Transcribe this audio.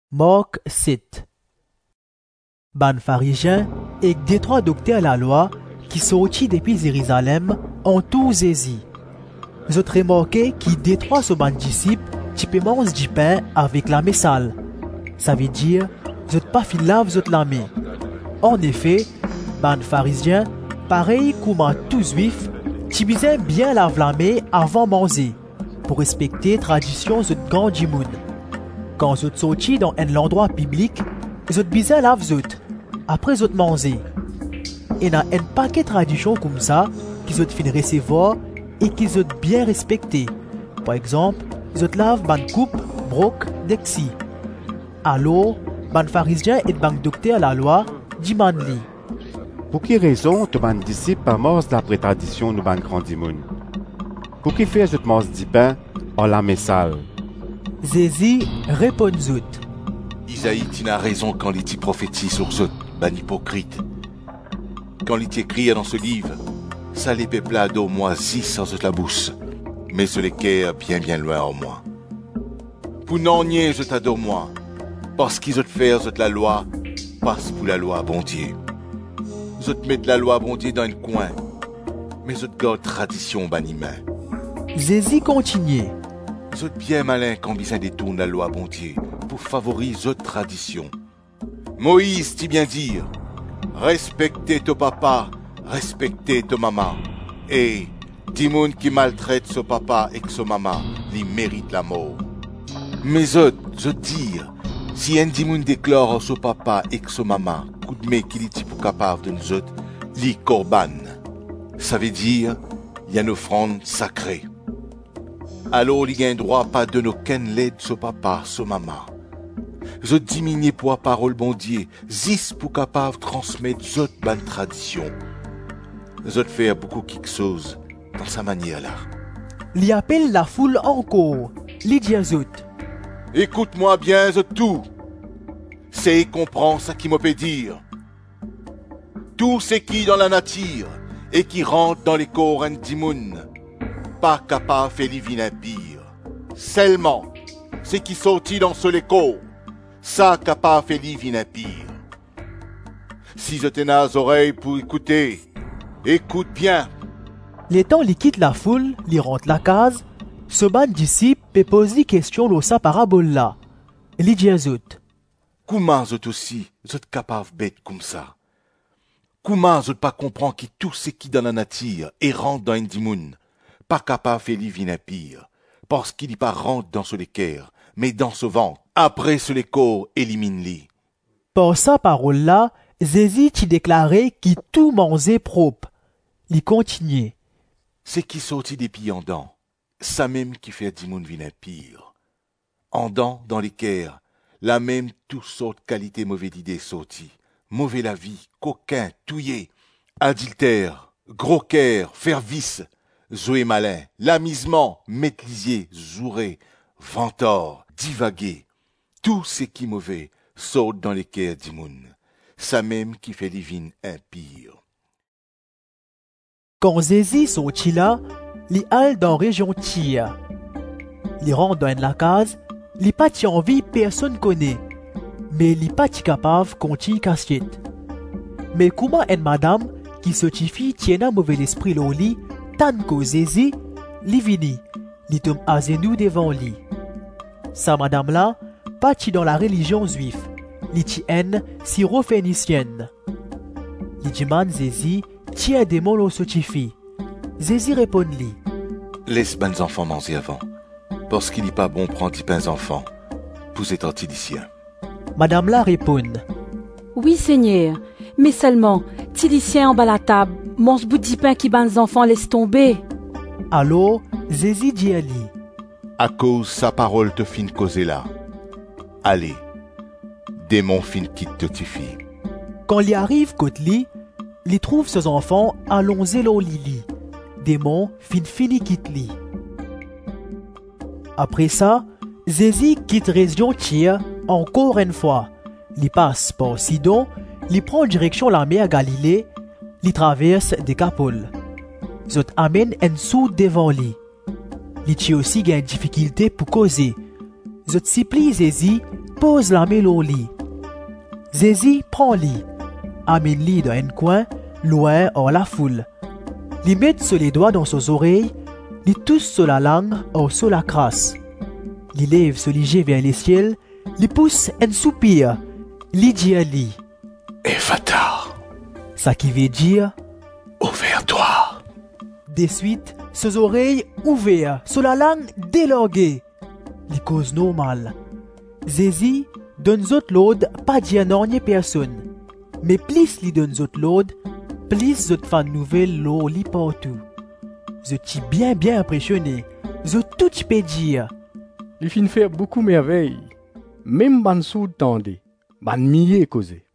Marc 7. Ban pharisiens et des trois docteurs la loi qui sortis depuis Jérusalem en tout Jésus. Vous avez remarqué qui détruit ce ban disciple qui peut manger du pain avec la main sale. Ça veut dire, vous n'êtes pas fait laver votre la main. En effet, ban pharisiens, pareil comme tous juifs, qui besoin bien laver la main avant de manger, pour respecter la tradition de grand du monde. Quand vous êtes sorti dans un endroit public, vous êtes besoin laver vous après vous êtes mangé. Il y a un paquet de traditions comme ça qui vous êtes fin recevoir et qui vous êtes bien respecté. Par exemple, vous êtes lave ban coupe, broc, dexi. Alors, ban pharisien et ban docteur la loi demandent li. Pour quelle raison tu ban disciple pas mort d'après tradition nous ban grand dimoun? Pour qui faire je te mange du pain en la main sale? Jésus répond zut. Isaïe n'a raison quand il dit prophétise sur zut, ban hypocrite. Quand il écrit dans ce livre, ça les peuples d'au moisi sans la bouche, mais ce les quai bien loin en moi. Pour non nier je t'adore moi, parce qu'ils ont fait la loi, passe pour la loi bon Dieu. Je te mets la loi bon Dieu dans un coin, mais je te garde tradition baniment. Jésus continue. Vous êtes bien malin quand besoin détourne la loi bon Dieu pour favoriser votre tradition. Moïse dit bien dire, respectez ton papa, respectez ton maman. Et dis moun qui maltraite son papa et son maman, lui mérite la mort. Mais je dire, si un dimoun déclare son papa et son maman, coup de main qu'il est pour capable de nous autres, li korban. Ça veut dire, il y a une offrande sacrée. Alors, il y a un droit pas de nos ken l'aide son papa, son maman. Je diminue pour la parole bon Dieu, zis pour capable transmettre zot bonne tradition. Je faire beaucoup quelque chose dans sa manière là. Il appelle la foule encore. Il dit zut. Écoute-moi bien, zot tout. C'est comprend ça qui me peut dire. Tout ce qui dans la nature et qui rentre dans les corps en dimoun, pas capable de faire les pire. Seulement, ce qui sortit dans ce corps, ça capable de faire les pire. Si je tenais les oreilles pour écouter, écoute bien. Les temps il quitte la foule, il rentre la case, ce ban disciple peut poser des questions dans sa parabole là. Il dit zut. Comment vous aussi, vous êtes capable bête comme ça? Comment vous pas comprendre que tout ce qui dans la nature et rentre dans un dimoun, pas capable de faire les pire, parce qu'il n'est pas rentre dans ce l'équerre, mais dans ce ventre, après ce corps élimine-les. Par sa parole là, Jésus t'y déclarait qu'il tout mangeait propre. Il continue. Ce qui sortit des pieds en dents, ça même qui fait dimoun pire. En dents, dans l'équerre, la même toute sorte qualité mauvaise idée sortie. Mauvais la vie, coquin, touillé, adultère, gros cœur, faire vice, jouer malin, lamisement, métlisier, zouré, ventor, divaguer. Tout ce qui mauvais sort dans les cœurs d'imoun. Ça même qui fait livine impire. Quand Jésus sortit là, il allait dans la région Tyr. Il rentre dans la case, il pas envie personne connaît, mais il pas capable de continuer casse-tête. Mais comment une madame qui se tifie tient un mauvais esprit au lit, tant que Jésus, il vini, il tombe à genoux devant lui. Sa madame là, pas dans la religion juive, il tient syro-phénicienne. Il demande Jésus, tiens des mots au sotifie. Jésus répond lui. Laisse ben enfants manger avant, parce qu'il n'est pas bon prendre des pains enfants, pour être tilicien. Madame là répond. Oui, Seigneur, mais seulement, tilicien en bas la table, mange bout de pain qui ban enfants laisse tomber. Alors, Jésus dit à lui. À cause sa parole te fin causer là. Allez, démon fin quitte te tifie. Quand il arrive côté lui, il trouve ses enfants allongés au lit. Démon fini quitte lui. Après ça, Jésus quitte région Tyr encore une fois. Il passe par Sidon, il prend direction la mer Galilée, il traverse Décapole. Zot amène un sou devant lui. Il tient aussi une difficulté pour causer. Zot supplie Jésus pose la main au lit. Zézi prend lit, amène lit dans un coin, loin hors la foule. Il met sur les doigts dans ses oreilles, il touche sur la langue ou sur la crasse. Il lève ce liger vers les ciels, il pousse un soupir, il dit à lit. Ephata, Ça qui veut dire, ouvre-toi. de suite, ses oreilles ouvertes, sur la langue déloguée. Les causes normales. Zézi donne zot l'aude pas dire non ni personne. Mais plus li donne zot l'aude, plus zot fan nouvelle l'eau li partout. Je t'y bien impressionné. Je tout peux dire. Il fin faire beaucoup merveilles. Même ban soud tendé, ban milliers causé.